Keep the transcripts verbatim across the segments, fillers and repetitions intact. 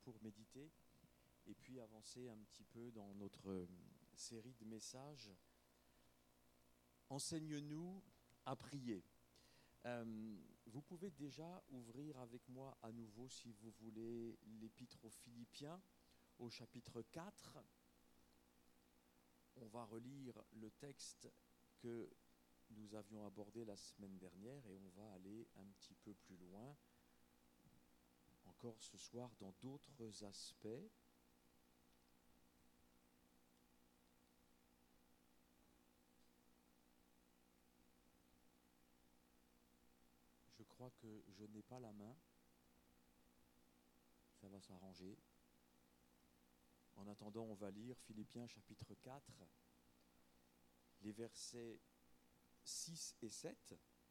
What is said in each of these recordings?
pour méditer et puis avancer un petit peu dans notre série de messages. Enseigne-nous à prier. Euh, vous pouvez déjà ouvrir avec moi à nouveau, si vous voulez, l'Épître aux Philippiens, au chapitre quatre. On va relire le texte que nous avions abordé la semaine dernière et on va aller un petit peu plus loin, encore ce soir, dans d'autres aspects. Je crois que je n'ai pas la main. Ça va s'arranger. En attendant, on va lire Philippiens chapitre quatre, les versets six et sept.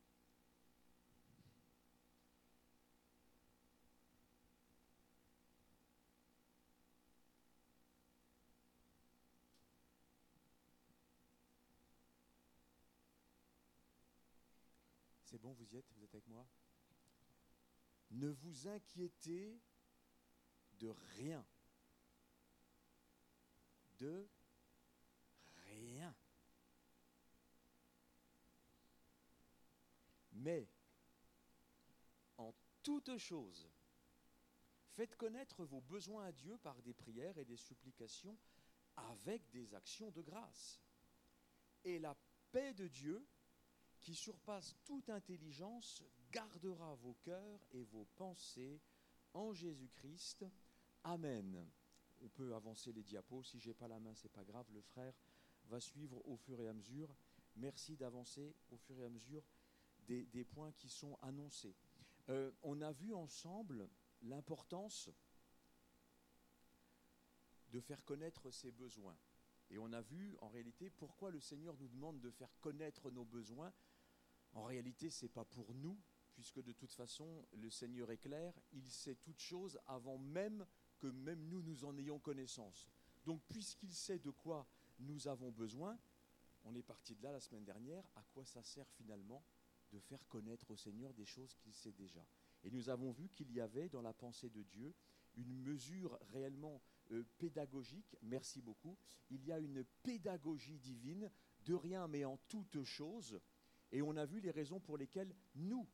C'est bon, vous y êtes? Vous êtes avec moi? Ne vous inquiétez de rien. De rien. Mais, en toute chose, faites connaître vos besoins à Dieu par des prières et des supplications avec des actions de grâce. Et la paix de Dieu, qui surpasse toute intelligence, gardera vos cœurs et vos pensées en Jésus-Christ. Amen. On peut avancer les diapos. Si je n'ai pas la main, ce n'est pas grave. Le frère va suivre au fur et à mesure. Merci d'avancer au fur et à mesure des, des points qui sont annoncés. Euh, on a vu ensemble l'importance de faire connaître ses besoins. Et on a vu en réalité pourquoi le Seigneur nous demande de faire connaître nos besoins. En réalité, ce n'est pas pour nous, puisque de toute façon, le Seigneur est clair, il sait toutes choses avant même que même nous, nous en ayons connaissance. Donc, puisqu'il sait de quoi nous avons besoin, on est parti de là la semaine dernière, à quoi ça sert finalement de faire connaître au Seigneur des choses qu'il sait déjà. Et nous avons vu qu'il y avait dans la pensée de Dieu une mesure réellement euh, pédagogique, merci beaucoup, il y a une pédagogie divine, de rien mais en toutes choses. Et on a vu les raisons pour lesquelles nous,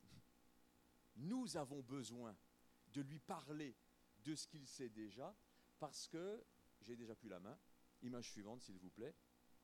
nous avons besoin de lui parler de ce qu'il sait déjà, parce que, j'ai déjà plus la main, image suivante s'il vous plaît,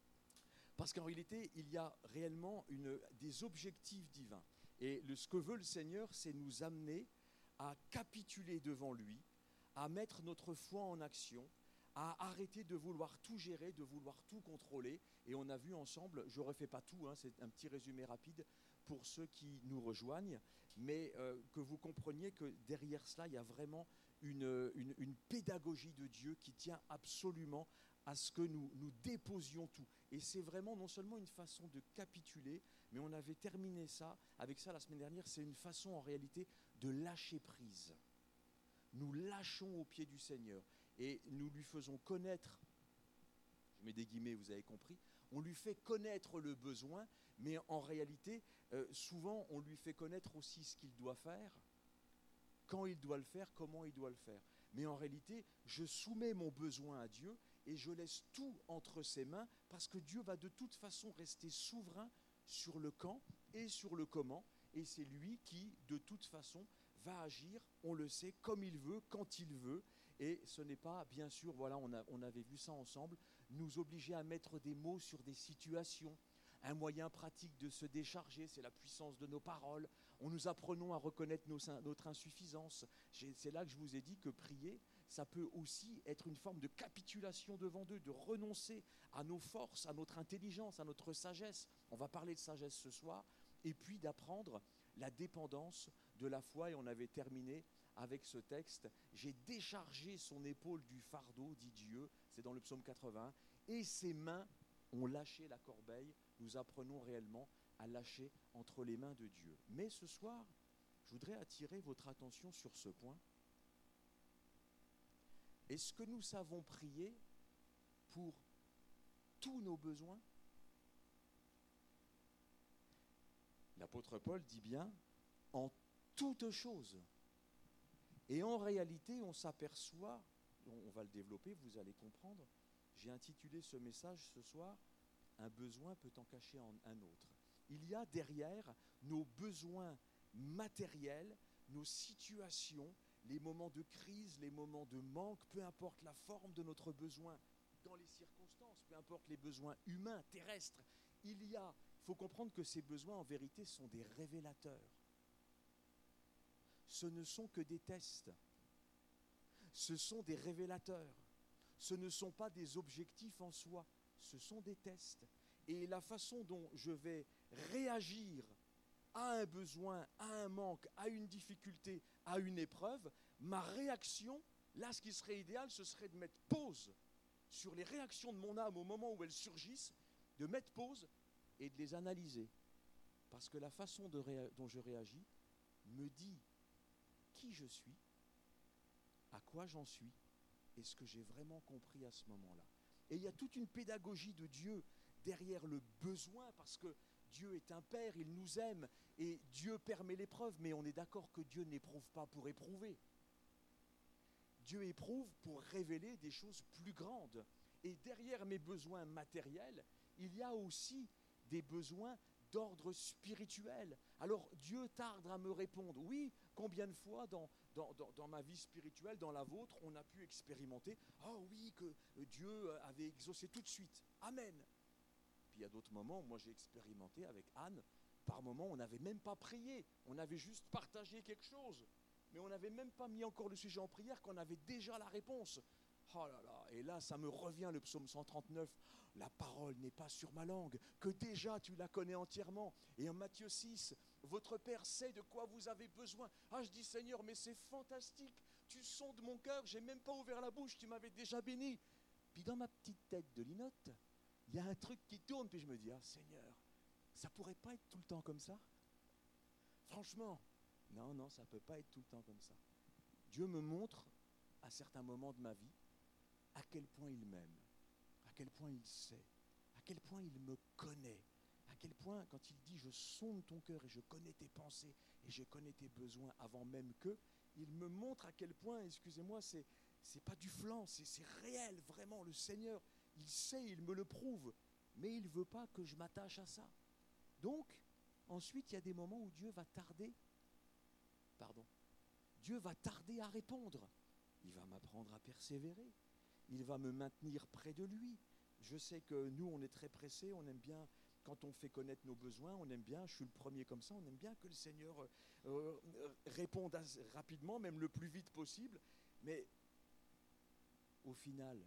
parce qu'en réalité, il y a réellement une, des objectifs divins. Et le, ce que veut le Seigneur, c'est nous amener à capituler devant lui, à mettre notre foi en action, à arrêter de vouloir tout gérer, de vouloir tout contrôler. Et on a vu ensemble, je ne refais pas tout, hein, c'est un petit résumé rapide pour ceux qui nous rejoignent, mais euh, que vous compreniez que derrière cela, il y a vraiment une, une, une pédagogie de Dieu qui tient absolument à ce que nous, nous déposions tout. Et c'est vraiment non seulement une façon de capituler, mais on avait terminé ça, avec ça la semaine dernière, c'est une façon en réalité de lâcher prise. Nous lâchons au pied du Seigneur et nous lui faisons connaître, je mets des guillemets, vous avez compris, on lui fait connaître le besoin, mais en réalité, euh, souvent, on lui fait connaître aussi ce qu'il doit faire, quand il doit le faire, comment il doit le faire. Mais en réalité, je soumets mon besoin à Dieu et je laisse tout entre ses mains parce que Dieu va de toute façon rester souverain sur le quand et sur le comment. Et c'est lui qui, de toute façon, va agir, on le sait, comme il veut, quand il veut. Et ce n'est pas, bien sûr, voilà, on, a, on avait vu ça ensemble, nous obliger à mettre des mots sur des situations. Un moyen pratique de se décharger, c'est la puissance de nos paroles. On nous apprenons à reconnaître nos, notre insuffisance. J'ai, c'est là que je vous ai dit que prier, ça peut aussi être une forme de capitulation devant Dieu, de renoncer à nos forces, à notre intelligence, à notre sagesse. On va parler de sagesse ce soir. Et puis d'apprendre la dépendance de la foi. Et on avait terminé avec ce texte. J'ai déchargé son épaule du fardeau, dit Dieu. C'est dans le psaume quatre-vingt-un. Et ses mains ont lâché la corbeille. Nous apprenons réellement à lâcher entre les mains de Dieu. Mais ce soir, je voudrais attirer votre attention sur ce point. Est-ce que nous savons prier pour tous nos besoins ? L'apôtre Paul dit bien « en toutes choses ». Et en réalité, on s'aperçoit, on va le développer, vous allez comprendre, j'ai intitulé ce message ce soir, « Un besoin peut en cacher un autre ». Il y a derrière nos besoins matériels, nos situations, les moments de crise, les moments de manque, peu importe la forme de notre besoin dans les circonstances, peu importe les besoins humains, terrestres, il y a, il faut comprendre que ces besoins en vérité sont des révélateurs. Ce ne sont que des tests, ce sont des révélateurs, ce ne sont pas des objectifs en soi, ce sont des tests. Et la façon dont je vais réagir à un besoin, à un manque, à une difficulté, à une épreuve, ma réaction, là ce qui serait idéal, ce serait de mettre pause sur les réactions de mon âme au moment où elles surgissent, de mettre pause et de les analyser. Parce que la façon de ré- dont je réagis me dit qui je suis, à quoi j'en suis, et ce que j'ai vraiment compris à ce moment-là. Et il y a toute une pédagogie de Dieu derrière le besoin, parce que Dieu est un Père, il nous aime, et Dieu permet l'épreuve, mais on est d'accord que Dieu n'éprouve pas pour éprouver. Dieu éprouve pour révéler des choses plus grandes. Et derrière mes besoins matériels, il y a aussi des besoins d'ordre spirituel. Alors Dieu tarde à me répondre. Oui, combien de fois dans, dans, dans, dans ma vie spirituelle, dans la vôtre, on a pu expérimenter « Ah oui, que Dieu avait exaucé tout de suite. Amen ». Puis il y a d'autres moments, moi j'ai expérimenté avec Anne, par moments on n'avait même pas prié, on avait juste partagé quelque chose, mais on n'avait même pas mis encore le sujet en prière, qu'on avait déjà la réponse. Oh là là, et là ça me revient le psaume cent trente-neuf, la parole n'est pas sur ma langue, que déjà tu la connais entièrement. Et en Matthieu six, votre Père sait de quoi vous avez besoin. Ah, je dis Seigneur, mais c'est fantastique, tu sondes mon cœur, j'ai même pas ouvert la bouche, tu m'avais déjà béni. Puis dans ma petite tête de linotte, il y a un truc qui tourne, puis je me dis, ah Seigneur, ça pourrait pas être tout le temps comme ça? Franchement, non, non, ça peut pas être tout le temps comme ça. Dieu me montre, à certains moments de ma vie, à quel point il m'aime, à quel point il sait, à quel point il me connaît, à quel point, quand il dit, je sonde ton cœur et je connais tes pensées et je connais tes besoins avant même que, il me montre à quel point, excusez-moi, c'est, c'est pas du flan, c'est, c'est réel, vraiment, le Seigneur, il sait, il me le prouve, mais il ne veut pas que je m'attache à ça. Donc, ensuite, il y a des moments où Dieu va tarder, pardon, Dieu va tarder à répondre. Il va m'apprendre à persévérer. Il va me maintenir près de lui. Je sais que nous, on est très pressés, on aime bien, quand on fait connaître nos besoins, on aime bien, je suis le premier comme ça, on aime bien que le Seigneur euh, euh, réponde assez rapidement, même le plus vite possible. Mais au final,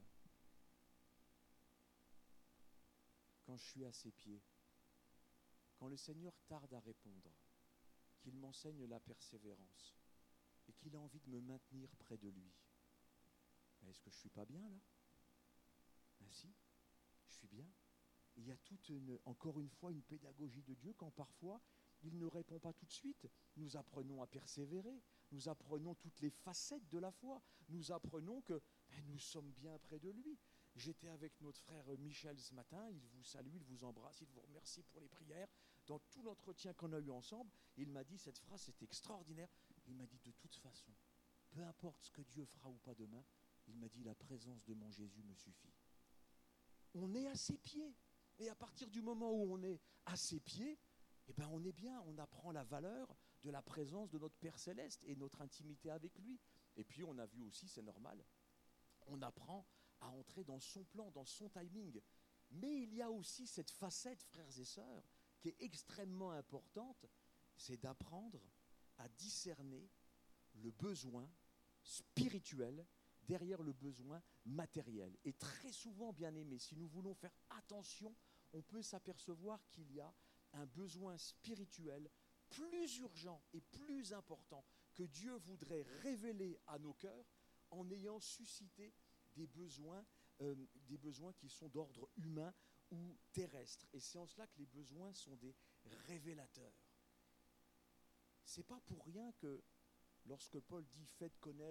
quand je suis à ses pieds, quand le Seigneur tarde à répondre, qu'il m'enseigne la persévérance et qu'il a envie de me maintenir près de lui, est-ce que je ne suis pas bien là? Ben si, je suis bien. Il y a toute une, encore une fois une pédagogie de Dieu quand parfois il ne répond pas tout de suite. Nous apprenons à persévérer, nous apprenons toutes les facettes de la foi, nous apprenons que ben, nous sommes bien près de lui. J'étais avec notre frère Michel ce matin, il vous salue, il vous embrasse, il vous remercie pour les prières. Dans tout l'entretien qu'on a eu ensemble, il m'a dit cette phrase, c'est extraordinaire. Il m'a dit de toute façon, peu importe ce que Dieu fera ou pas demain, il m'a dit la présence de mon Jésus me suffit. On est à ses pieds. Et à partir du moment où on est à ses pieds, eh ben on est bien, on apprend la valeur de la présence de notre Père Céleste et notre intimité avec lui. Et puis on a vu aussi, c'est normal, on apprend à entrer dans son plan, dans son timing. Mais il y a aussi cette facette, frères et sœurs, qui est extrêmement importante, c'est d'apprendre à discerner le besoin spirituel derrière le besoin matériel. Et très souvent, bien aimé, si nous voulons faire attention, on peut s'apercevoir qu'il y a un besoin spirituel plus urgent et plus important que Dieu voudrait révéler à nos cœurs en ayant suscité des besoins, euh, des besoins qui sont d'ordre humain ou terrestre. Et c'est en cela que les besoins sont des révélateurs. C'est pas pour rien que lorsque Paul dit « faites connaître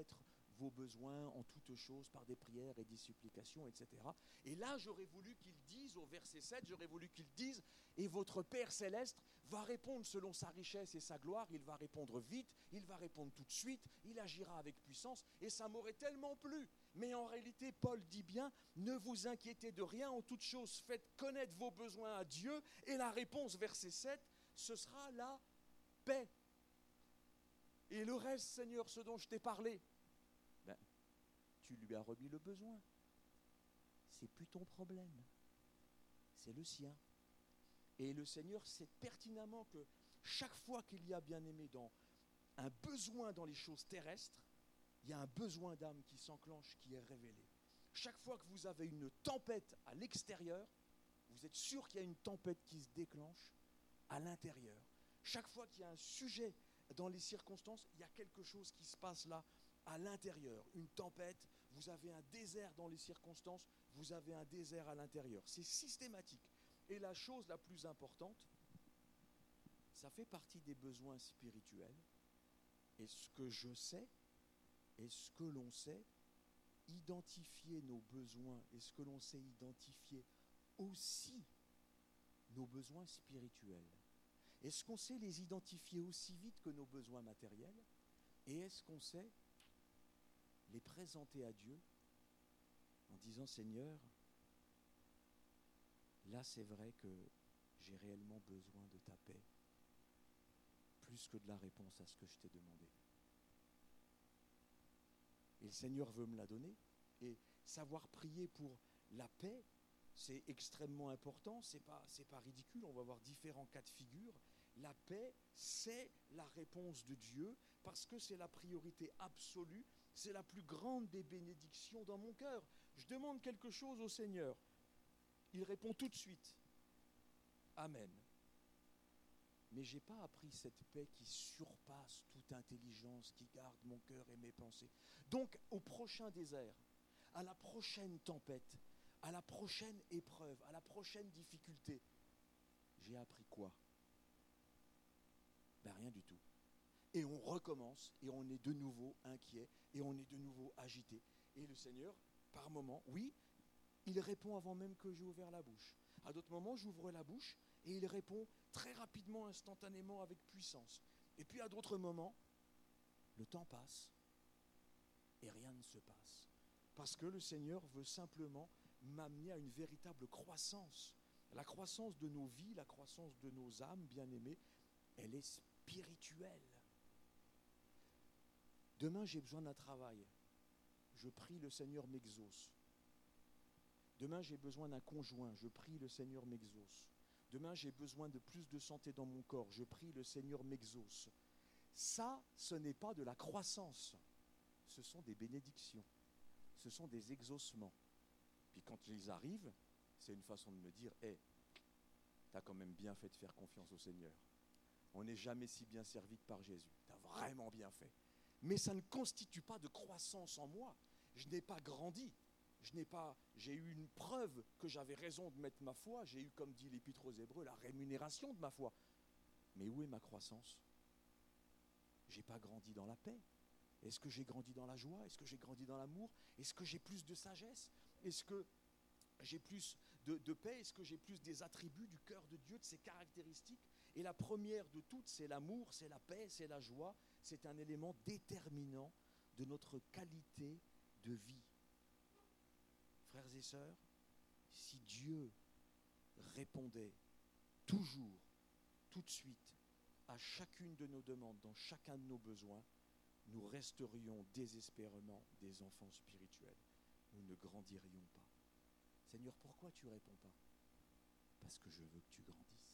vos besoins en toutes choses par des prières et des supplications, et cetera. Et là, j'aurais voulu qu'il dise, au verset sept, j'aurais voulu qu'il dise, et votre Père céleste va répondre selon sa richesse et sa gloire, il va répondre vite, il va répondre tout de suite, il agira avec puissance, et ça m'aurait tellement plu. Mais en réalité, Paul dit bien, ne vous inquiétez de rien, en toutes choses, faites connaître vos besoins à Dieu, et la réponse, verset sept, ce sera la paix. Et le reste, Seigneur, ce dont je t'ai parlé, ben, tu lui as remis le besoin. C'est plus ton problème, c'est le sien. Et le Seigneur sait pertinemment que chaque fois qu'il y a, bien-aimé, dans un besoin dans les choses terrestres, il y a un besoin d'âme qui s'enclenche, qui est révélé. Chaque fois que vous avez une tempête à l'extérieur, vous êtes sûr qu'il y a une tempête qui se déclenche à l'intérieur. Chaque fois qu'il y a un sujet dans les circonstances, il y a quelque chose qui se passe là à l'intérieur. Une tempête, vous avez un désert dans les circonstances, vous avez un désert à l'intérieur. C'est systématique. Et la chose la plus importante, ça fait partie des besoins spirituels. Et ce que je sais, et ce que l'on sait, identifier nos besoins, et ce que l'on sait identifier aussi nos besoins spirituels. Est-ce qu'on sait les identifier aussi vite que nos besoins matériels? Et est-ce qu'on sait les présenter à Dieu en disant, Seigneur, là c'est vrai que j'ai réellement besoin de ta paix, plus que de la réponse à ce que je t'ai demandé. Et le Seigneur veut me la donner. Et savoir prier pour la paix, c'est extrêmement important, c'est pas, c'est pas ridicule, on va voir différents cas de figure. La paix, c'est la réponse de Dieu, parce que c'est la priorité absolue, c'est la plus grande des bénédictions dans mon cœur. Je demande quelque chose au Seigneur, il répond tout de suite, Amen. Mais je n'ai pas appris cette paix qui surpasse toute intelligence, qui garde mon cœur et mes pensées. Donc, au prochain désert, à la prochaine tempête, à la prochaine épreuve, à la prochaine difficulté, j'ai appris quoi? Ben rien du tout. Et on recommence, et on est de nouveau inquiet, et on est de nouveau agité. Et le Seigneur, par moments, oui, il répond avant même que j'ai ouvert la bouche. À d'autres moments, j'ouvre la bouche, et il répond très rapidement, instantanément, avec puissance. Et puis à d'autres moments, le temps passe, et rien ne se passe. Parce que le Seigneur veut simplement m'amener à une véritable croissance. La croissance de nos vies, la croissance de nos âmes, bien-aimées, elle est spirituelle. Demain, j'ai besoin d'un travail. Je prie, le Seigneur m'exauce. Demain, j'ai besoin d'un conjoint. Je prie, le Seigneur m'exauce. Demain, j'ai besoin de plus de santé dans mon corps. Je prie, le Seigneur m'exauce. Ça, ce n'est pas de la croissance. Ce sont des bénédictions. Ce sont des exaucements. Puis quand ils arrivent, c'est une façon de me dire, hé, hey, tu as quand même bien fait de faire confiance au Seigneur. On n'est jamais si bien servi que par Jésus. Tu as vraiment bien fait. Mais ça ne constitue pas de croissance en moi. Je n'ai pas grandi. Je n'ai pas, j'ai eu une preuve que j'avais raison de mettre ma foi. J'ai eu, comme dit l'Épître aux Hébreux, la rémunération de ma foi. Mais où est ma croissance? Je n'ai pas grandi dans la paix. Est-ce que j'ai grandi dans la joie? Est-ce que j'ai grandi dans l'amour? Est-ce que j'ai plus de sagesse? Est-ce que j'ai plus de, de paix? Est-ce que j'ai plus des attributs du cœur de Dieu, de ses caractéristiques? Et la première de toutes, c'est l'amour, c'est la paix, c'est la joie. C'est un élément déterminant de notre qualité de vie. Frères et sœurs, si Dieu répondait toujours, tout de suite, à chacune de nos demandes, dans chacun de nos besoins, nous resterions désespérément des enfants spirituels. Nous ne grandirions pas. Seigneur, pourquoi tu ne réponds pas? Parce que je veux que tu grandisses.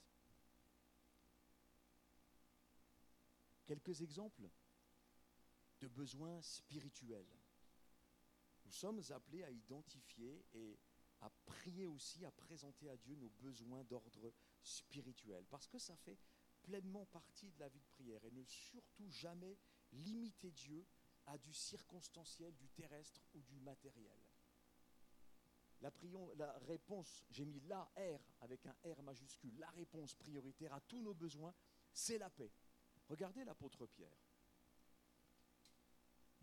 Quelques exemples de besoins spirituels. Nous sommes appelés à identifier et à prier aussi, à présenter à Dieu nos besoins d'ordre spirituel. Parce que ça fait pleinement partie de la vie de prière. Et ne surtout jamais limiter Dieu à du circonstanciel, du terrestre ou du matériel. La, prion, la réponse, j'ai mis la R avec un R majuscule, la réponse prioritaire à tous nos besoins, c'est la paix. Regardez l'apôtre Pierre.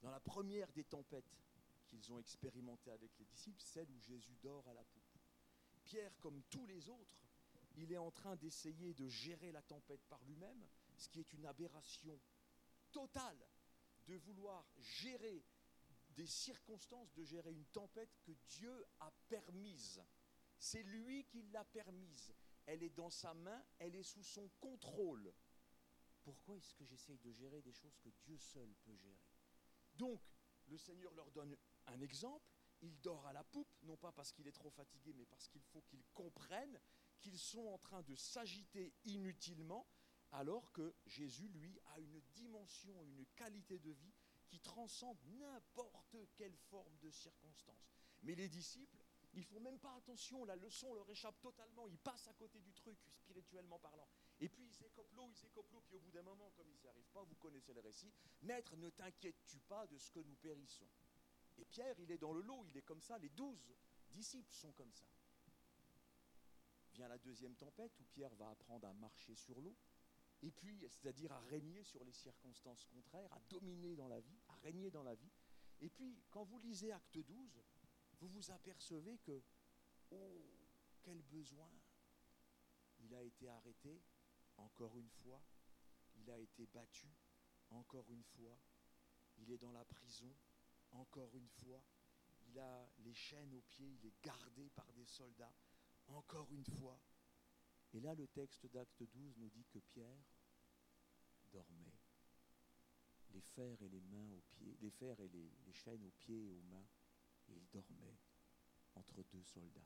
dans la première des tempêtes qu'ils ont expérimentées avec les disciples, celle où Jésus dort à la poupe. Pierre, comme tous les autres, il est en train d'essayer de gérer la tempête par lui-même, ce qui est une aberration totale de vouloir gérer des circonstances, de gérer une tempête que Dieu a permise. C'est lui qui l'a permise. Elle est dans sa main, elle est sous son contrôle. Pourquoi est-ce que j'essaye de gérer des choses que Dieu seul peut gérer? Donc, le Seigneur leur donne un exemple. Il dort à la poupe, non pas parce qu'il est trop fatigué, mais parce qu'il faut qu'ils comprennent qu'ils sont en train de s'agiter inutilement, alors que Jésus, lui, a une dimension, une qualité de vie qui transcende n'importe quelle forme de circonstance. Mais les disciples, ils ne font même pas attention, la leçon leur échappe totalement, ils passent à côté du truc, spirituellement parlant. Et puis ils écopent l'eau, ils écopent l'eau, puis au bout d'un moment, comme ils n'y arrivent pas, vous connaissez le récit, « Maître, ne t'inquiètes-tu pas de ce que nous périssons ?» Et Pierre, il est dans le lot, il est comme ça, les douze disciples sont comme ça. Vient la deuxième tempête où Pierre va apprendre à marcher sur l'eau, et puis, c'est-à-dire à régner sur les circonstances contraires, à dominer dans la vie, à régner dans la vie. Et puis, quand vous lisez Acte douze, vous vous apercevez que, oh, quel besoin! Il a été arrêté, encore une fois, il a été battu, encore une fois, il est dans la prison, encore une fois, il a les chaînes aux pieds, il est gardé par des soldats, encore une fois. Et là, le texte d'Acte douze nous dit que Pierre dormait, les fers et les mains aux pieds, les fers et les, les chaînes aux pieds et aux mains, et il dormait entre deux soldats.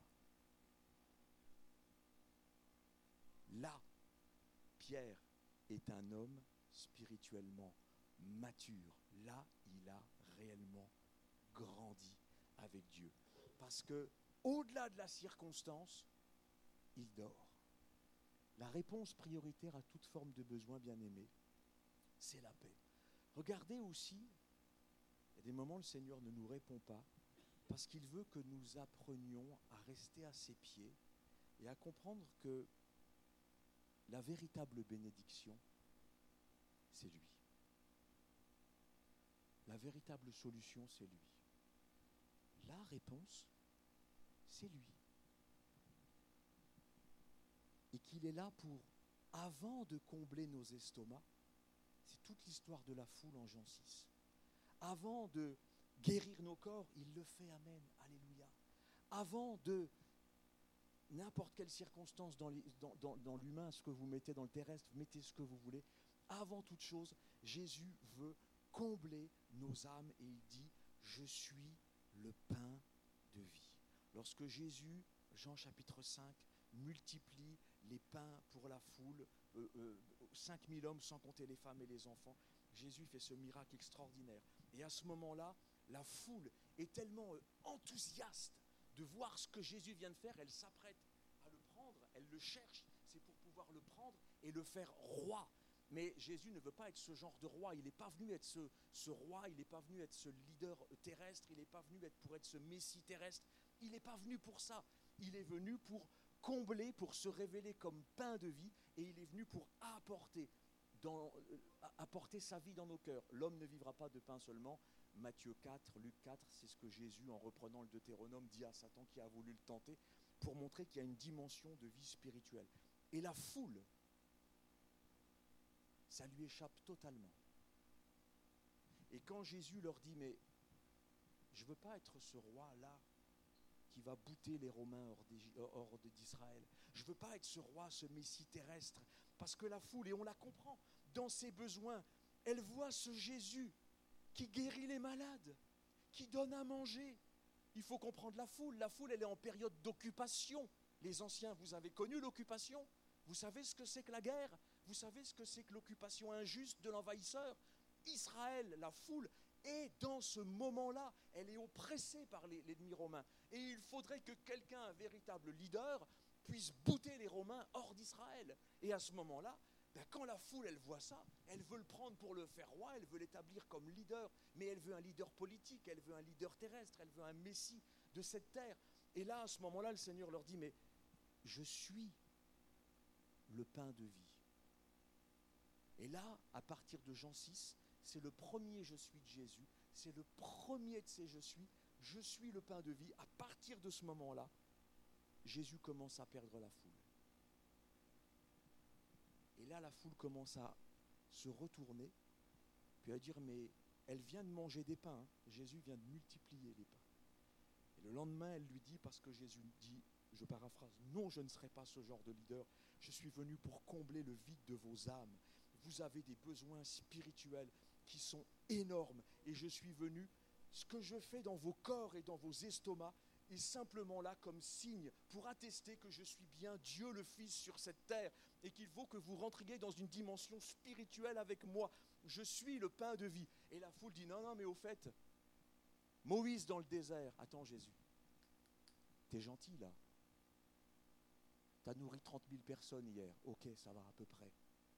Là, Pierre est un homme spirituellement mature. Là, il a réellement grandi avec Dieu. Parce que, au-delà de la circonstance, il dort. La réponse prioritaire à toute forme de besoin, bien-aimé, c'est la paix. Regardez aussi, il y a des moments où le Seigneur ne nous répond pas, parce qu'il veut que nous apprenions à rester à ses pieds et à comprendre que la véritable bénédiction, c'est lui. La véritable solution, c'est lui. La réponse, c'est lui. Et qu'il est là pour, avant de combler nos estomacs, c'est toute l'histoire de la foule en Jean six. Avant de guérir nos corps, il le fait, amen, alléluia. Avant de n'importe quelle circonstance dans, les, dans, dans, dans l'humain, ce que vous mettez dans le terrestre, mettez ce que vous voulez. Avant toute chose, Jésus veut combler nos âmes et il dit, je suis le pain de vie. Lorsque Jésus, Jean chapitre cinq, multiplie les pains pour la foule, euh, euh, cinq mille hommes sans compter les femmes et les enfants, Jésus fait ce miracle extraordinaire. Et à ce moment-là, la foule est tellement euh, enthousiaste de voir ce que Jésus vient de faire, elle s'apprête à le prendre, elle le cherche, c'est pour pouvoir le prendre et le faire roi. Mais Jésus ne veut pas être ce genre de roi, il n'est pas venu être ce, ce roi, il n'est pas venu être ce leader terrestre, il n'est pas venu être pour être ce messie terrestre, il n'est pas venu pour ça, il est venu pour combler, pour se révéler comme pain de vie, et il est venu pour apporter, dans, euh, apporter sa vie dans nos cœurs. L'homme ne vivra pas de pain seulement. Matthieu quatre, Luc quatre, c'est ce que Jésus, en reprenant le Deutéronome, dit à Satan qui a voulu le tenter, pour montrer qu'il y a une dimension de vie spirituelle. Et la foule, ça lui échappe totalement. Et quand Jésus leur dit, mais je ne veux pas être ce roi-là qui va bouter les Romains hors d'Israël. Je ne veux pas être ce roi, ce messie terrestre, parce que la foule, et on la comprend, dans ses besoins, elle voit ce Jésus qui guérit les malades, qui donne à manger. Il faut comprendre la foule. La foule, elle est en période d'occupation. Les anciens, vous avez connu l'occupation? Vous savez ce que c'est que la guerre? Vous savez ce que c'est que l'occupation injuste de l'envahisseur? Israël, la foule, est dans ce moment-là, elle est oppressée par les, l'ennemi romain. Et il faudrait que quelqu'un, un véritable leader, puisse bouter les Romains hors d'Israël. Et à ce moment-là, ben quand la foule, elle voit ça, elle veut le prendre pour le faire roi, elle veut l'établir comme leader, mais elle veut un leader politique, elle veut un leader terrestre, elle veut un messie de cette terre. Et là, à ce moment-là, le Seigneur leur dit, mais je suis le pain de vie. Et là, à partir de Jean six, c'est le premier je suis de Jésus, c'est le premier de ces je suis. Je suis le pain de vie. À partir de ce moment-là, Jésus commence à perdre la foule. Et là, la foule commence à se retourner, puis à dire, mais elle vient de manger des pains. Hein. Jésus vient de multiplier les pains. Et le lendemain, elle lui dit, parce que Jésus dit, je paraphrase, non, je ne serai pas ce genre de leader. Je suis venu pour combler le vide de vos âmes. Vous avez des besoins spirituels qui sont énormes. Et je suis venu, ce que je fais dans vos corps et dans vos estomacs est simplement là comme signe pour attester que je suis bien Dieu le Fils sur cette terre et qu'il faut que vous rentriez dans une dimension spirituelle avec moi. Je suis le pain de vie. Et la foule dit, non, non, mais au fait, Moïse dans le désert, attends Jésus, t'es gentil là. T'as nourri trente mille personnes hier, ok, ça va à peu près.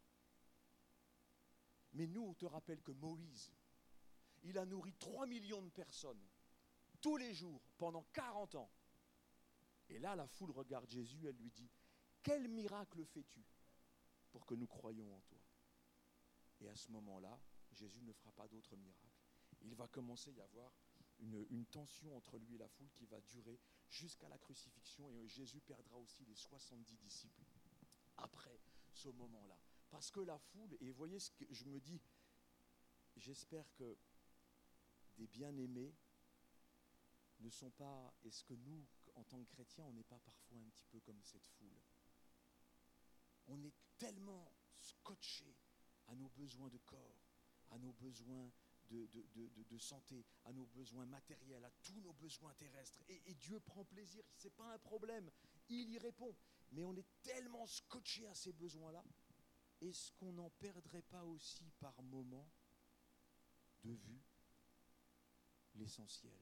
Mais nous, on te rappelle que Moïse, il a nourri trois millions de personnes, tous les jours, pendant quarante ans. Et là, la foule regarde Jésus, elle lui dit, quel miracle fais-tu pour que nous croyions en toi? Et à ce moment-là, Jésus ne fera pas d'autres miracles. Il va commencer à y avoir une, une tension entre lui et la foule qui va durer jusqu'à la crucifixion. Et Jésus perdra aussi les soixante-dix disciples après ce moment-là. Parce que la foule, et vous voyez ce que je me dis, j'espère que des bien-aimés ne sont pas, est-ce que nous, en tant que chrétiens, on n'est pas parfois un petit peu comme cette foule? On est tellement scotché à nos besoins de corps, à nos besoins de, de, de, de, de santé, à nos besoins matériels, à tous nos besoins terrestres. Et, et Dieu prend plaisir, ce n'est pas un problème, il y répond. Mais on est tellement scotché à ces besoins-là. Est-ce qu'on n'en perdrait pas aussi par moment de vue l'essentiel?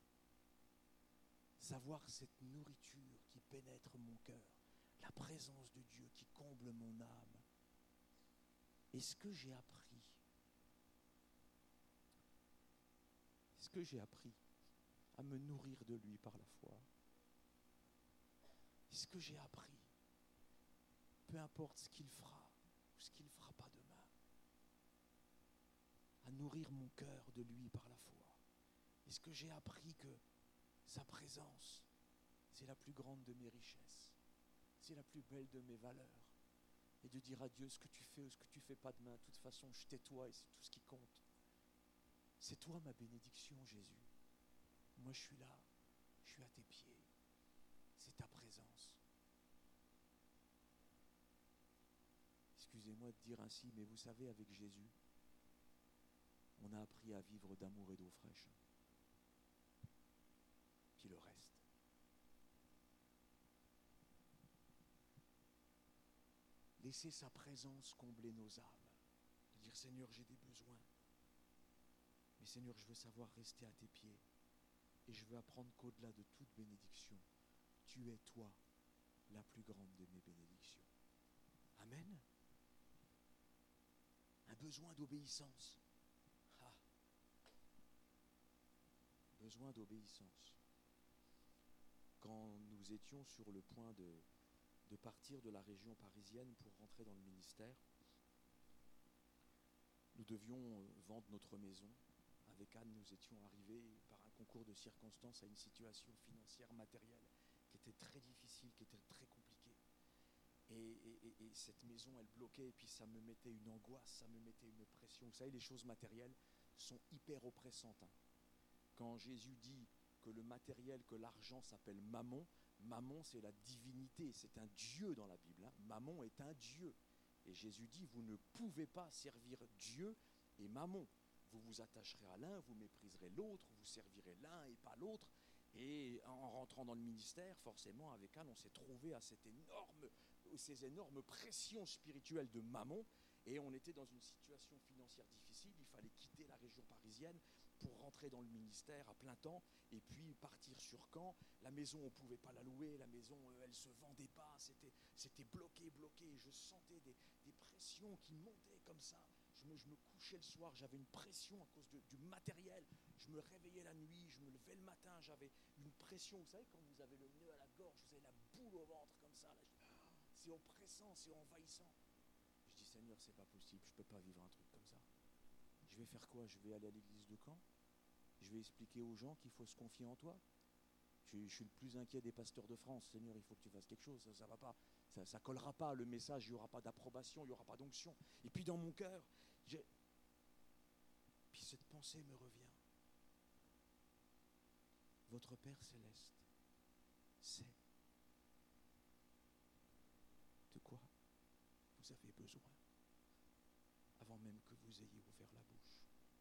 Savoir cette nourriture qui pénètre mon cœur, la présence de Dieu qui comble mon âme. Est-ce que j'ai appris Est-ce que j'ai appris à me nourrir de lui par la foi? Est-ce que j'ai appris, peu importe ce qu'il fera ou ce qu'il ne fera pas demain, à nourrir mon cœur de lui par la foi? Est-ce que j'ai appris que sa présence, c'est la plus grande de mes richesses, c'est la plus belle de mes valeurs? Et de dire à Dieu, ce que tu fais ou ce que tu ne fais pas demain, de toute façon, je tais-toi et c'est tout ce qui compte. C'est toi ma bénédiction, Jésus. Moi, je suis là, je suis à tes pieds. C'est ta présence. Excusez-moi de dire ainsi, mais vous savez, avec Jésus, on a appris à vivre d'amour et d'eau fraîche. Puis le reste. Laissez sa présence combler nos âmes. De dire, Seigneur, j'ai des besoins. Mais Seigneur, je veux savoir rester à tes pieds. Et je veux apprendre qu'au-delà de toute bénédiction, tu es, toi, la plus grande de mes bénédictions. Amen. Un besoin d'obéissance. Ah. Besoin d'obéissance. Quand nous étions sur le point de, de partir de la région parisienne pour rentrer dans le ministère, nous devions vendre notre maison. Avec Anne, nous étions arrivés par un concours de circonstances à une situation financière matérielle qui était très difficile, qui était très compliquée. Et, et, et cette maison, elle bloquait, et puis ça me mettait une angoisse, ça me mettait une pression. Vous savez, les choses matérielles sont hyper oppressantes. Hein. Quand Jésus dit que le matériel, que l'argent s'appelle Mammon, Mammon, c'est la divinité, c'est un dieu dans la Bible. Hein. Mammon est un dieu. Et Jésus dit, vous ne pouvez pas servir Dieu et Mammon. Vous vous attacherez à l'un, vous mépriserez l'autre, vous servirez l'un et pas l'autre. Et en rentrant dans le ministère, forcément, avec Anne, on s'est trouvé à cette énorme, ces énormes pressions spirituelles de Mammon. Et on était dans une situation financière difficile. Il fallait quitter la région parisienne pour rentrer dans le ministère à plein temps et puis partir sur Caen. La maison, on ne pouvait pas la louer. La maison, elle ne se vendait pas. C'était, c'était bloqué, bloqué. Je sentais des, des pressions qui montaient comme ça. Je me, je me couchais le soir, j'avais une pression à cause de, du matériel. Je me réveillais la nuit, je me levais le matin, j'avais une pression. Vous savez, quand vous avez le nœud à la gorge, vous avez la boule au ventre comme ça. Là, je, oh, c'est oppressant, c'est envahissant. Je dis, Seigneur, c'est pas possible, je ne peux pas vivre un truc comme ça. Je vais faire quoi? Je vais aller à l'église de Caen? Je vais expliquer aux gens qu'il faut se confier en toi. Je, je suis le plus inquiet des pasteurs de France. Seigneur, il faut que tu fasses quelque chose. Ça ne va pas, ça ne collera pas. Le message, il n'y aura pas d'approbation, il n'y aura pas d'onction. Et puis dans mon cœur, j'ai... puis cette pensée me revient. Votre Père céleste sait de quoi vous avez besoin avant même que vous ayez ouvert la bouche.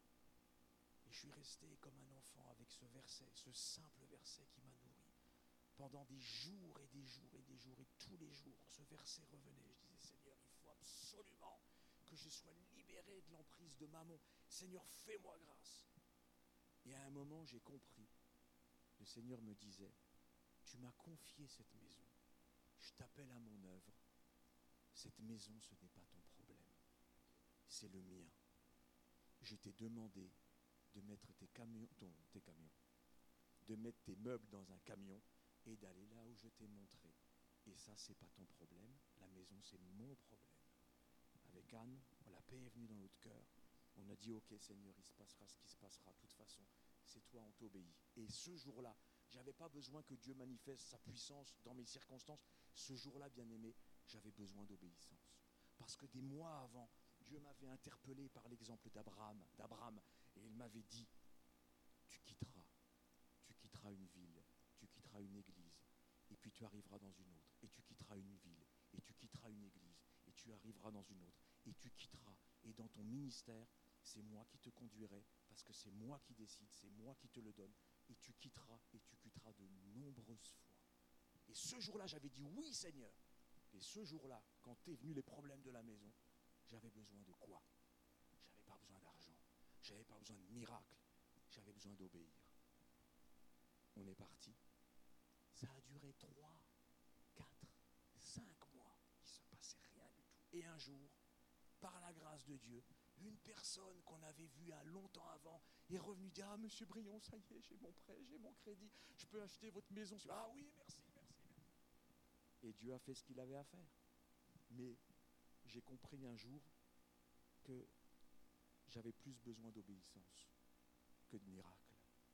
Et je suis resté comme un enfant avec ce verset, ce simple verset qui m'a nourri. Pendant des jours et des jours et des jours et tous les jours, ce verset revenait. Je disais, Seigneur, il faut absolument que je sois libéré de l'emprise de Mammon. Seigneur, fais-moi grâce. Et à un moment, j'ai compris. Le Seigneur me disait, tu m'as confié cette maison. Je t'appelle à mon œuvre. Cette maison, ce n'est pas ton problème. C'est le mien. Je t'ai demandé de mettre tes camions, ton, tes camions, de mettre tes meubles dans un camion et d'aller là où je t'ai montré. Et ça, c'est pas ton problème. La maison, c'est mon problème. Avec Anne, la paix est venue dans notre cœur. On a dit, ok Seigneur, il se passera ce qui se passera. De toute façon, c'est toi, on t'obéit. Et ce jour-là, je n'avais pas besoin que Dieu manifeste sa puissance dans mes circonstances. Ce jour-là, bien-aimé, j'avais besoin d'obéissance. Parce que des mois avant, Dieu m'avait interpellé par l'exemple d'Abraham, d'Abraham, et il m'avait dit, tu quitteras, tu quitteras une ville, tu quitteras une église, et puis tu arriveras dans une autre, et tu quitteras une ville, et tu quitteras une église, et tu arriveras dans une autre, et tu quitteras, et dans ton ministère, c'est moi qui te conduirai, parce que c'est moi qui décide, c'est moi qui te le donne, et tu quitteras, et tu quitteras de nombreuses fois. Et ce jour-là, j'avais dit oui Seigneur, et ce jour-là, quand t'es venu les problèmes de la maison, j'avais besoin de quoi? J'avais pas besoin d'argent, j'avais pas besoin de miracle, j'avais besoin d'obéir. On est parti. Ça a duré trois, quatre, cinq mois. Il ne se passait rien du tout. Et un jour, par la grâce de Dieu, une personne qu'on avait vue à longtemps avant est revenue dire, ah monsieur Brion, ça y est, j'ai mon prêt, j'ai mon crédit, je peux acheter votre maison. Ah oui, merci, merci, merci. Et Dieu a fait ce qu'il avait à faire. Mais j'ai compris un jour que j'avais plus besoin d'obéissance que de miracle.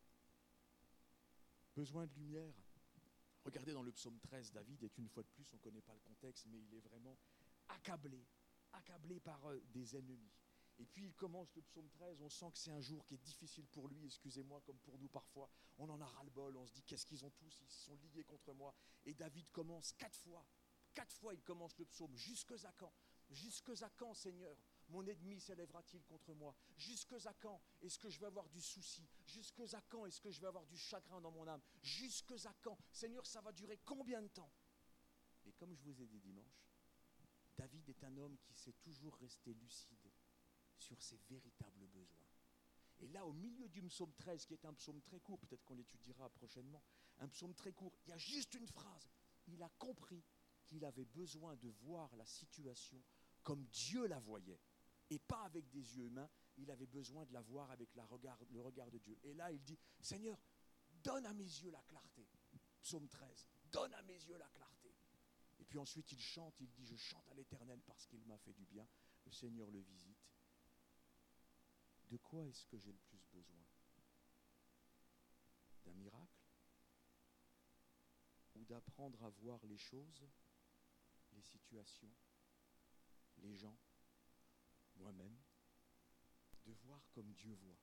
Besoin de lumière. Regardez dans le psaume treize, David est une fois de plus, on ne connaît pas le contexte, mais il est vraiment accablé, accablé par euh, des ennemis. Et puis il commence le psaume treize, on sent que c'est un jour qui est difficile pour lui, excusez-moi, comme pour nous parfois. On en a ras-le-bol, on se dit qu'est-ce qu'ils ont tous, ils sont liés contre moi. Et David commence quatre fois, quatre fois il commence le psaume, jusque à quand? Jusque à quand, Seigneur, mon ennemi s'élèvera-t-il contre moi? Jusque à quand est-ce que je vais avoir du souci? Jusque à quand est-ce que je vais avoir du chagrin dans mon âme? Jusque à quand? Seigneur, ça va durer combien de temps? Et comme je vous ai dit dimanche, David est un homme qui sait toujours rester lucide sur ses véritables besoins. Et là, au milieu du psaume treize, qui est un psaume très court, peut-être qu'on l'étudiera prochainement, un psaume très court, il y a juste une phrase. Il a compris qu'il avait besoin de voir la situation comme Dieu la voyait, et pas avec des yeux humains. Il avait besoin de la voir avec la regard, le regard de Dieu. Et là, il dit, Seigneur, donne à mes yeux la clarté. Psaume treize, donne à mes yeux la clarté. Et puis ensuite, il chante, il dit, je chante à l'Éternel parce qu'il m'a fait du bien. Le Seigneur le visite. De quoi est-ce que j'ai le plus besoin? D'un miracle? Ou d'apprendre à voir les choses, les situations, les gens, moi-même, de voir comme Dieu voit.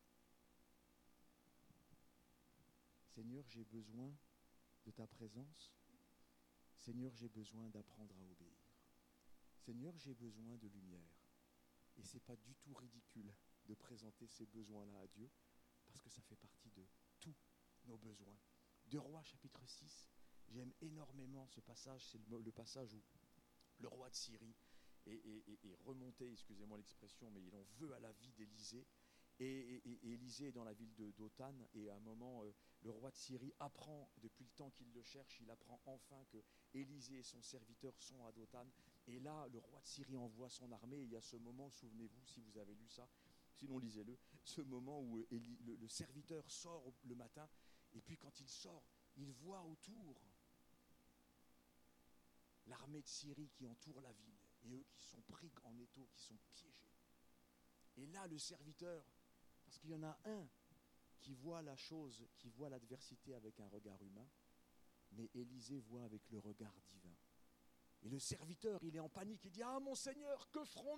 Seigneur, j'ai besoin de ta présence. Seigneur, j'ai besoin d'apprendre à obéir. Seigneur, j'ai besoin de lumière. Et ce n'est pas du tout ridicule de présenter ces besoins-là à Dieu, parce que ça fait partie de tous nos besoins. Deux Rois, chapitre six, j'aime énormément ce passage, c'est le, le passage où le roi de Syrie est, est, est, est remonté, excusez-moi l'expression, mais il en veut à la vie d'Élisée. Et, et, et Élisée est dans la ville de Dothan, et à un moment, euh, le roi de Syrie apprend, depuis le temps qu'il le cherche, il apprend enfin que Élisée et son serviteur sont à Dothan. Et là, le roi de Syrie envoie son armée, et il y a ce moment, souvenez-vous, si vous avez lu ça, sinon lisez-le, ce moment où Élie, le, le serviteur sort le matin, et puis quand il sort, il voit autour l'armée de Syrie qui entoure la ville, et eux qui sont pris en étau, qui sont piégés. Et là, le serviteur, parce qu'il y en a un qui voit la chose, qui voit l'adversité avec un regard humain, mais Élisée voit avec le regard divin. Et le serviteur, il est en panique, il dit « Ah mon Seigneur, que ferons-nous »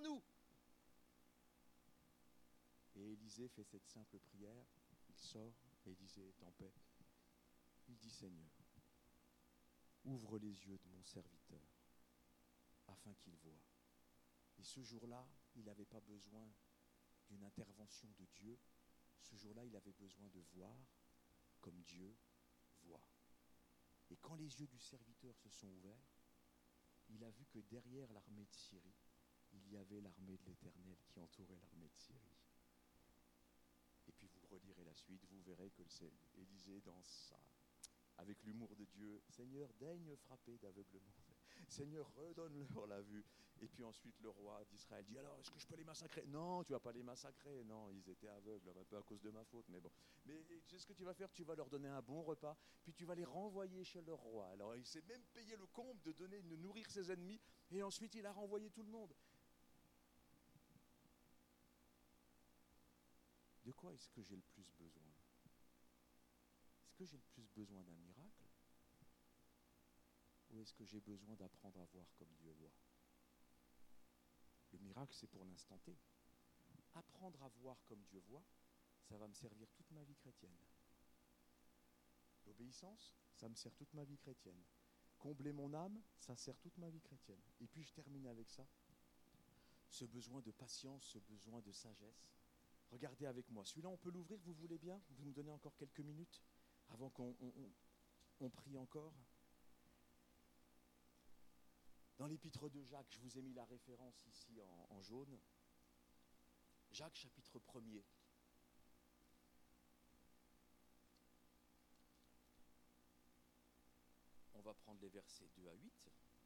Et Élisée fait cette simple prière, il sort, Élisée est en paix. Il dit « Seigneur, ouvre les yeux de mon serviteur, afin qu'il voie. » Et ce jour-là, il n'avait pas besoin d'une intervention de Dieu. Ce jour-là, il avait besoin de voir comme Dieu voit. Et quand les yeux du serviteur se sont ouverts, il a vu que derrière l'armée de Syrie, il y avait l'armée de l'Éternel qui entourait l'armée de Syrie. Et puis vous relirez la suite, vous verrez que c'est Élisée dans ça, avec l'humour de Dieu. Seigneur, daigne frapper d'aveuglement. Seigneur, redonne-leur la vue. Et puis ensuite, le roi d'Israël dit, alors, est-ce que je peux les massacrer? Non, tu ne vas pas les massacrer. Non, ils étaient aveugles, un peu à cause de ma faute, mais bon. Mais tu sais ce que tu vas faire? Tu vas leur donner un bon repas, puis tu vas les renvoyer chez leur roi. Alors, il s'est même payé le comble de donner, de nourrir ses ennemis, et ensuite, il a renvoyé tout le monde. De quoi est-ce que j'ai le plus besoin? Est-ce que j'ai le plus besoin d'un miracle? Ou est-ce que j'ai besoin d'apprendre à voir comme Dieu voit? Le miracle, c'est pour l'instant T. Apprendre à voir comme Dieu voit, ça va me servir toute ma vie chrétienne. L'obéissance, ça me sert toute ma vie chrétienne. Combler mon âme, ça sert toute ma vie chrétienne. Et puis je termine avec ça. Ce besoin de patience, ce besoin de sagesse. Regardez avec moi. Celui-là, on peut l'ouvrir, vous voulez bien? Vous me donnez encore quelques minutes avant qu'on on, on, on prie encore. Dans l'épître de Jacques, je vous ai mis la référence ici en, en jaune. Jacques, chapitre premier. On va prendre les versets deux à huit.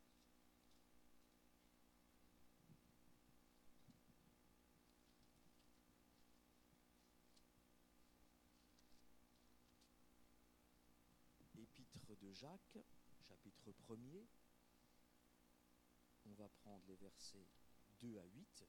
Épître de Jacques, chapitre premier. On va prendre les versets deux à huit.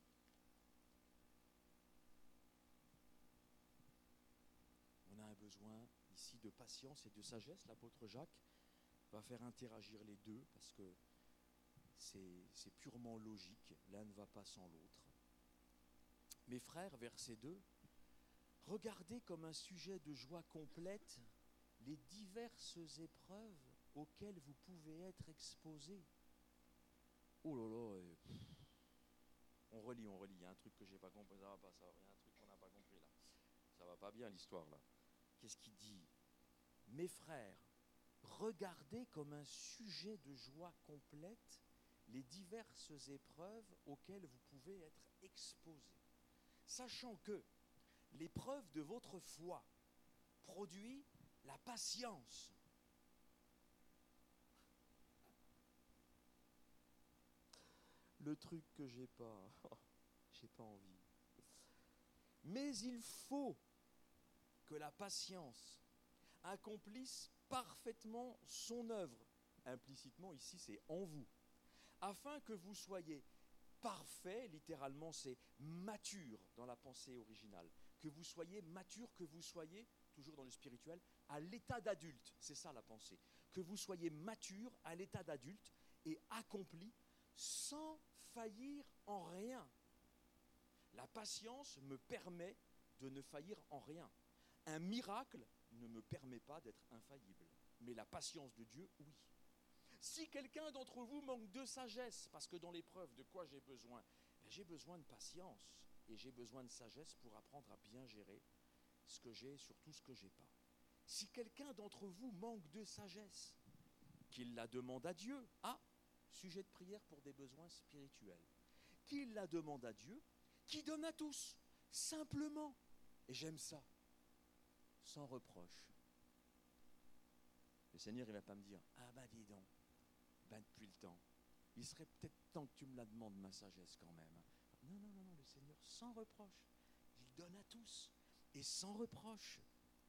On a un besoin ici de patience et de sagesse. L'apôtre Jacques va faire interagir les deux parce que c'est, c'est purement logique. L'un ne va pas sans l'autre. Mes frères, verset deux, regardez comme un sujet de joie complète les diverses épreuves auxquelles vous pouvez être exposés. Oh là là, et pff, on relit, on relit. Il y a un truc que j'ai pas compris, ça va pas, ça va. Il y a un truc qu'on n'a pas compris là. Ça va pas bien l'histoire là. Qu'est-ce qu'il dit? Mes frères, regardez comme un sujet de joie complète les diverses épreuves auxquelles vous pouvez être exposés, sachant que l'épreuve de votre foi produit la patience. Le truc que j'ai pas, j'ai pas envie. Mais il faut que la patience accomplisse parfaitement son œuvre. Implicitement, ici, c'est en vous. Afin que vous soyez parfait, littéralement, c'est mature dans la pensée originale. Que vous soyez mature, que vous soyez, toujours dans le spirituel, à l'état d'adulte. C'est ça la pensée. Que vous soyez mature à l'état d'adulte et accompli sans faillir en rien. La patience me permet de ne faillir en rien. Un miracle ne me permet pas d'être infaillible. Mais la patience de Dieu, oui. Si quelqu'un d'entre vous manque de sagesse, parce que dans l'épreuve, de quoi j'ai besoin? Ben, j'ai besoin de patience et j'ai besoin de sagesse pour apprendre à bien gérer ce que j'ai et surtout ce que j'ai pas. Si quelqu'un d'entre vous manque de sagesse, qu'il la demande à Dieu. Ah, sujet de prière pour des besoins spirituels. Qu'il la demande à Dieu, qui donne à tous, simplement. Et j'aime ça, sans reproche. Le Seigneur, il ne va pas me dire, ah ben dis donc, ben depuis le temps, il serait peut-être temps que tu me la demandes, ma sagesse quand même. Non, non, non, non, le Seigneur, sans reproche, il donne à tous, et sans reproche.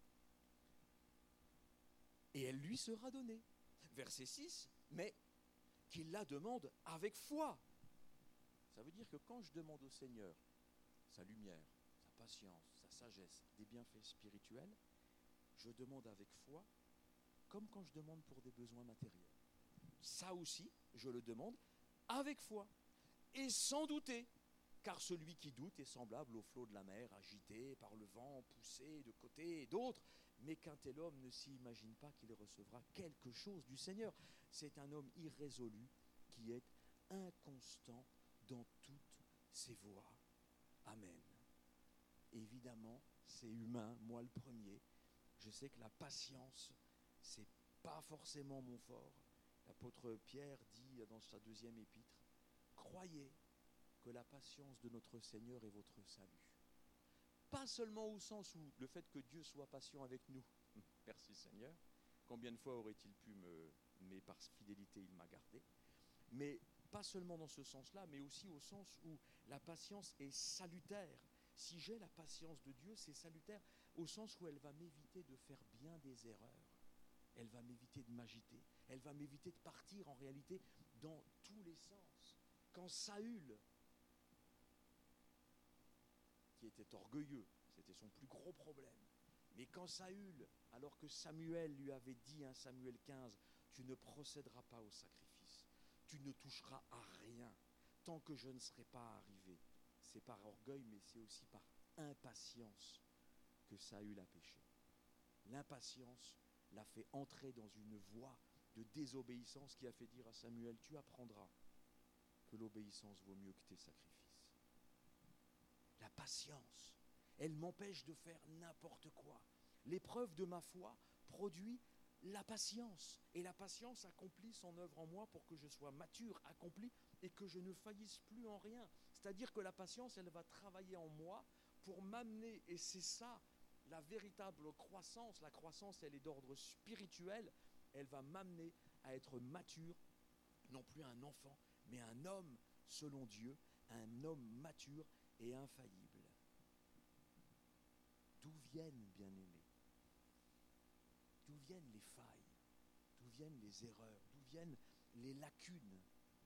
Et elle lui sera donnée. Verset six, mais qu'il la demande avec foi. Ça veut dire que quand je demande au Seigneur sa lumière, sa patience, sa sagesse, des bienfaits spirituels, je demande avec foi, comme quand je demande pour des besoins matériels. Ça aussi, je le demande avec foi et sans douter, car celui qui doute est semblable au flot de la mer, agité par le vent, poussé de côté et d'autre, mais qu'un tel homme ne s'imagine pas qu'il recevra quelque chose du Seigneur. C'est un homme irrésolu qui est inconstant dans toutes ses voies. Amen. Évidemment, c'est humain, moi le premier. Je sais que la patience, c'est pas forcément mon fort. L'apôtre Pierre dit dans sa deuxième épître, croyez que la patience de notre Seigneur est votre salut. Pas seulement au sens où le fait que Dieu soit patient avec nous, merci Seigneur, combien de fois aurait-il pu me, mais par fidélité il m'a gardé, mais pas seulement dans ce sens-là, mais aussi au sens où la patience est salutaire. Si j'ai la patience de Dieu, c'est salutaire au sens où elle va m'éviter de faire bien des erreurs. Elle va m'éviter de m'agiter. Elle va m'éviter de partir en réalité dans tous les sens. Quand Saül, qui était orgueilleux, c'était son plus gros problème, mais quand Saül, alors que Samuel lui avait dit, hein, Samuel quinze, tu ne procéderas pas au sacrifice, tu ne toucheras à rien tant que je ne serai pas arrivé. C'est par orgueil, mais c'est aussi par impatience que Saül a péché. L'impatience l'a fait entrer dans une voie de désobéissance qui a fait dire à Samuel, tu apprendras que l'obéissance vaut mieux que tes sacrifices. La patience, elle m'empêche de faire n'importe quoi. L'épreuve de ma foi produit la patience. Et la patience accomplit son œuvre en moi pour que je sois mature, accompli, et que je ne faillisse plus en rien. C'est-à-dire que la patience, elle va travailler en moi pour m'amener, et c'est ça, la véritable croissance. La croissance, elle est d'ordre spirituel. Elle va m'amener à être mature, non plus un enfant, mais un homme selon Dieu, un homme mature et infaillible. D'où viennent, bien-aimés? D'où viennent les failles? D'où viennent les erreurs? D'où viennent les lacunes?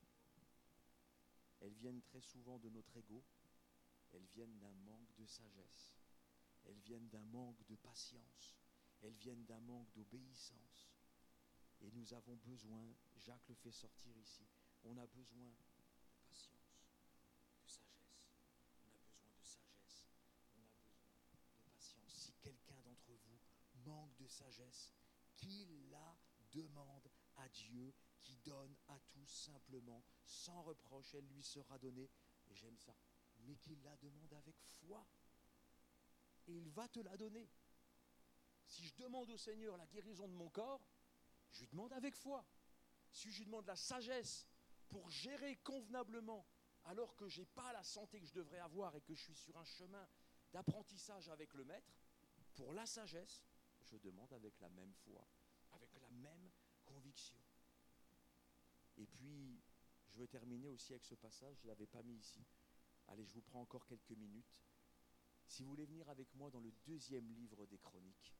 Elles viennent très souvent de notre ego. Elles viennent d'un manque de sagesse. Elles viennent d'un manque de patience. Elles viennent d'un manque d'obéissance. Et nous avons besoin, Jacques le fait sortir ici, on a besoin de patience, de sagesse. On a besoin de sagesse. On a besoin de patience. Si quelqu'un d'entre vous manque de sagesse, qu'il la demande à Dieu, qui donne à tous simplement, sans reproche, elle lui sera donnée. Et j'aime ça. Mais qu'il la demande avec foi. Et il va te la donner. Si je demande au Seigneur la guérison de mon corps, je lui demande avec foi. Si je lui demande la sagesse pour gérer convenablement, alors que je n'ai pas la santé que je devrais avoir et que je suis sur un chemin d'apprentissage avec le Maître, pour la sagesse, je demande avec la même foi, avec la même conviction. Et puis, je veux terminer aussi avec ce passage, je ne l'avais pas mis ici. Allez, je vous prends encore quelques minutes. Si vous voulez venir avec moi dans le deuxième livre des Chroniques,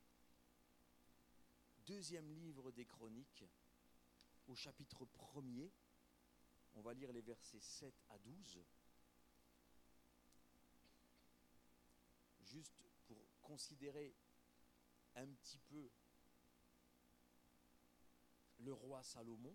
deuxième livre des Chroniques, au chapitre premier, on va lire les versets sept à douze, juste pour considérer un petit peu le roi Salomon.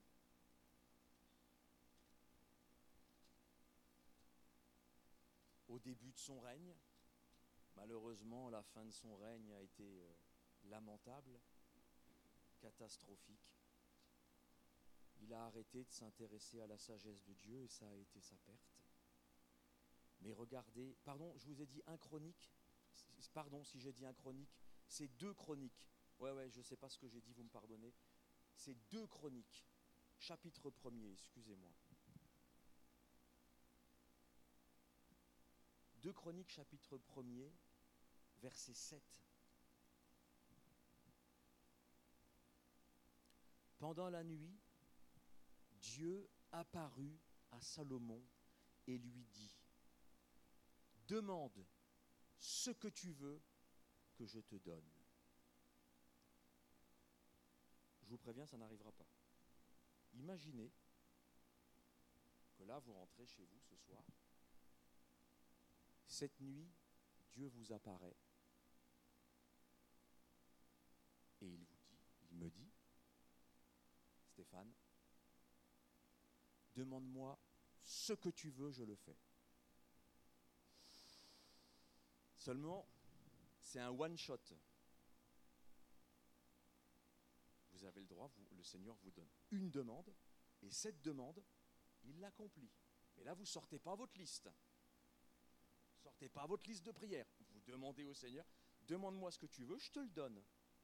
Au début de son règne, malheureusement, la fin de son règne a été euh, lamentable, catastrophique. Il a arrêté de s'intéresser à la sagesse de Dieu et ça a été sa perte. Mais regardez, pardon, je vous ai dit un chronique, pardon si j'ai dit un chronique, c'est deux chroniques. Ouais, ouais, je ne sais pas ce que j'ai dit, vous me pardonnez. C'est deux chroniques, chapitre premier, excusez-moi. Deux chroniques, chapitre premier, verset sept. Pendant la nuit, Dieu apparut à Salomon et lui dit, « Demande ce que tu veux que je te donne. » Je vous préviens, ça n'arrivera pas. Imaginez que là, vous rentrez chez vous ce soir. Cette nuit, Dieu vous apparaît et il vous dit, il me dit, Stéphane, demande-moi ce que tu veux, je le fais. Seulement, c'est un one-shot. Vous avez le droit, vous, le Seigneur vous donne une demande, et cette demande, il l'accomplit. Mais là, vous ne sortez pas votre liste. Vous ne sortez pas votre liste de prières. Vous demandez au Seigneur, demande-moi ce que tu veux, je te le donne.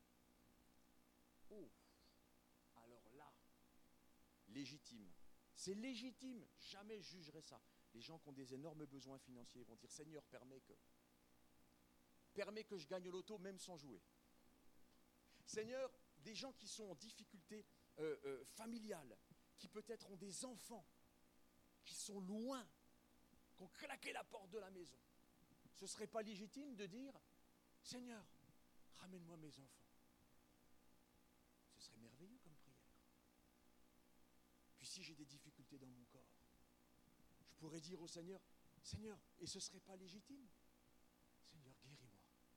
Oh, alors là, légitime. C'est légitime, jamais je jugerai ça. Les gens qui ont des énormes besoins financiers vont dire, Seigneur, permets que, permets que je gagne au loto même sans jouer. Seigneur, des gens qui sont en difficulté euh, euh, familiale, qui peut-être ont des enfants, qui sont loin, qui ont claqué la porte de la maison. Ce ne serait pas légitime de dire, Seigneur, ramène-moi mes enfants. Ce serait merveilleux comme prière. Puis si j'ai des difficultés dans mon corps, je pourrais dire au Seigneur, Seigneur, et ce ne serait pas légitime, Seigneur, guéris-moi.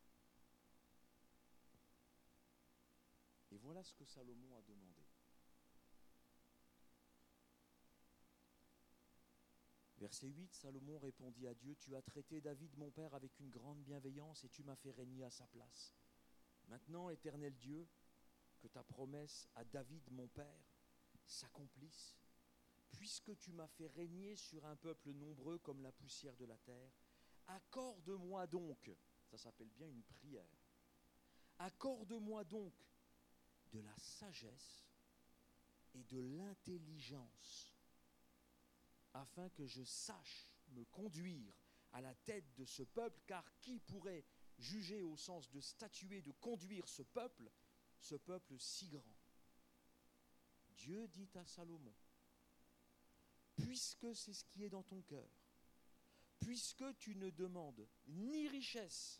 Et voilà ce que Salomon a demandé. Verset huit, Salomon répondit à Dieu, « Tu as traité David mon père avec une grande bienveillance et tu m'as fait régner à sa place. Maintenant, Éternel Dieu, que ta promesse à David mon père s'accomplisse, puisque tu m'as fait régner sur un peuple nombreux comme la poussière de la terre, accorde-moi donc, ça s'appelle bien une prière, accorde-moi donc de la sagesse et de l'intelligence, afin que je sache me conduire à la tête de ce peuple, car qui pourrait juger au sens de statuer, de conduire ce peuple, ce peuple si grand. Dieu dit à Salomon, puisque c'est ce qui est dans ton cœur, puisque tu ne demandes ni richesse,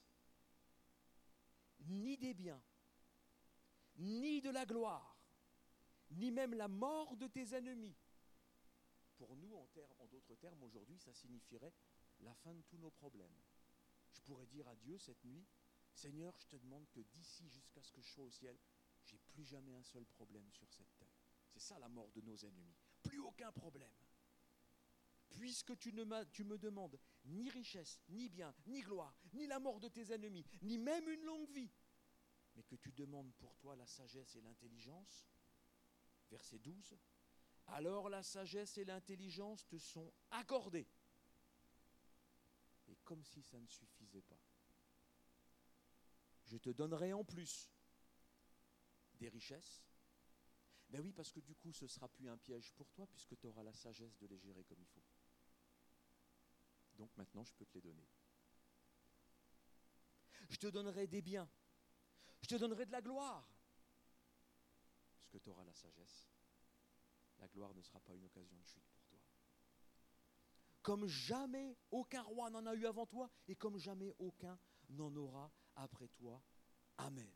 ni des biens, ni de la gloire, ni même la mort de tes ennemis. Pour nous, en, termes, en d'autres termes, aujourd'hui, ça signifierait la fin de tous nos problèmes. Je pourrais dire à Dieu cette nuit, Seigneur, je te demande que d'ici jusqu'à ce que je sois au ciel, j'ai plus jamais un seul problème sur cette terre. C'est ça la mort de nos ennemis. Plus aucun problème. Puisque tu, ne tu me demandes ni richesse, ni bien, ni gloire, ni la mort de tes ennemis, ni même une longue vie, mais que tu demandes pour toi la sagesse et l'intelligence, verset douze, alors la sagesse et l'intelligence te sont accordées. Et comme si ça ne suffisait pas, je te donnerai en plus des richesses. Ben oui, parce que du coup, ce ne sera plus un piège pour toi, puisque tu auras la sagesse de les gérer comme il faut. Donc maintenant, je peux te les donner. Je te donnerai des biens. Je te donnerai de la gloire, puisque tu auras la sagesse. La gloire ne sera pas une occasion de chute pour toi. Comme jamais aucun roi n'en a eu avant toi, et comme jamais aucun n'en aura après toi. Amen.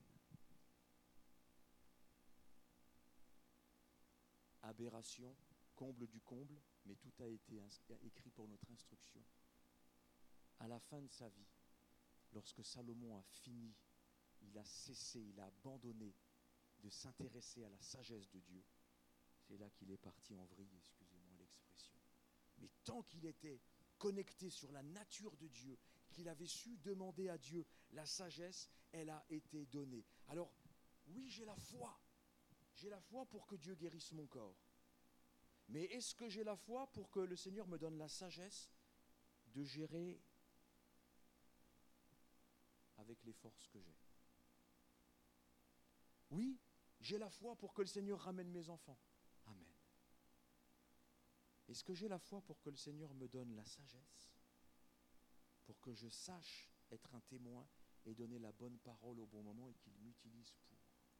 Aberration, comble du comble, mais tout a été écrit pour notre instruction. À la fin de sa vie, lorsque Salomon a fini, il a cessé, il a abandonné de s'intéresser à la sagesse de Dieu. C'est là qu'il est parti en vrille, excusez-moi l'expression. Mais tant qu'il était connecté sur la nature de Dieu, qu'il avait su demander à Dieu la sagesse, elle a été donnée. Alors, oui, j'ai la foi. J'ai la foi pour que Dieu guérisse mon corps. Mais est-ce que j'ai la foi pour que le Seigneur me donne la sagesse de gérer avec les forces que j'ai? Oui, j'ai la foi pour que le Seigneur ramène mes enfants. Amen. Est-ce que j'ai la foi pour que le Seigneur me donne la sagesse, pour que je sache être un témoin et donner la bonne parole au bon moment et qu'il m'utilise pour?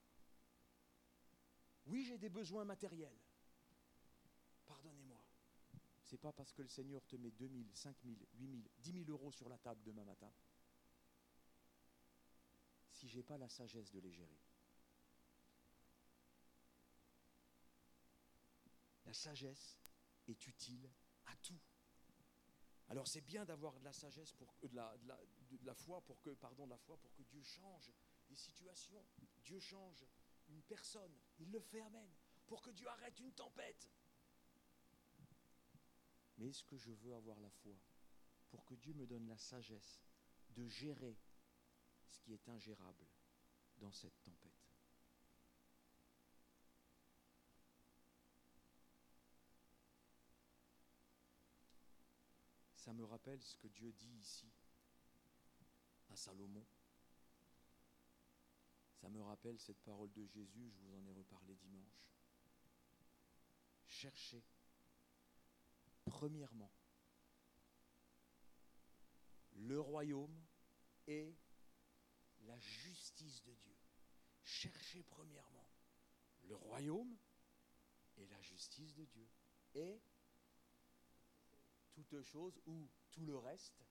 Oui, j'ai des besoins matériels. Pardonnez-moi. Ce n'est pas parce que le Seigneur te met deux mille, cinq mille, huit mille, dix mille euros sur la table demain matin, si je n'ai pas la sagesse de les gérer. La sagesse est utile à tout. Alors c'est bien d'avoir de la sagesse, pour, de, la, de, la, de la foi pour que, pardon, de la foi pour que Dieu change des situations. Dieu change une personne, il le fait, amen. Pour que Dieu arrête une tempête. Mais est-ce que je veux avoir la foi pour que Dieu me donne la sagesse de gérer ce qui est ingérable dans cette tempête? Ça me rappelle ce que Dieu dit ici à Salomon. Ça me rappelle cette parole de Jésus, je vous en ai reparlé dimanche. Cherchez, premièrement, le royaume et la justice de Dieu. Cherchez premièrement le royaume et la justice de Dieu. Et toutes choses, ou tout le reste,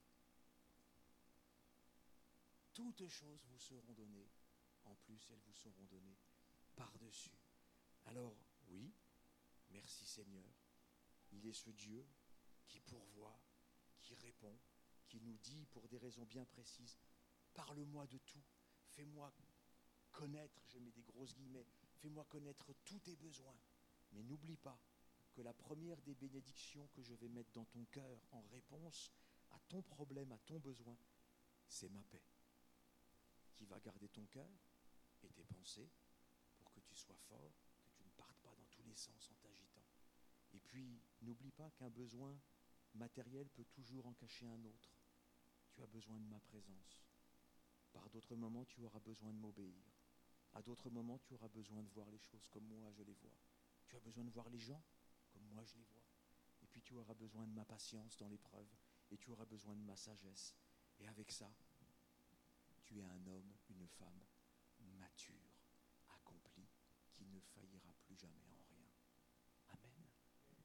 toutes choses vous seront données. En plus, elles vous seront données par-dessus. Alors, oui, merci Seigneur. Il est ce Dieu qui pourvoit, qui répond, qui nous dit pour des raisons bien précises, parle-moi de tout, fais-moi connaître, je mets des grosses guillemets, fais-moi connaître tous tes besoins. Mais n'oublie pas que la première des bénédictions que je vais mettre dans ton cœur en réponse à ton problème, à ton besoin, c'est ma paix, qui va garder ton cœur et tes pensées pour que tu sois fort, que tu ne partes pas dans tous les sens en t'agitant. Et puis, n'oublie pas qu'un besoin matériel peut toujours en cacher un autre. Tu as besoin de ma présence. Par d'autres moments, tu auras besoin de m'obéir. À d'autres moments, tu auras besoin de voir les choses comme moi je les vois. Tu as besoin de voir les gens comme moi je les vois. Et puis tu auras besoin de ma patience dans l'épreuve. Et tu auras besoin de ma sagesse. Et avec ça, tu es un homme, une femme mature, accompli, qui ne faillira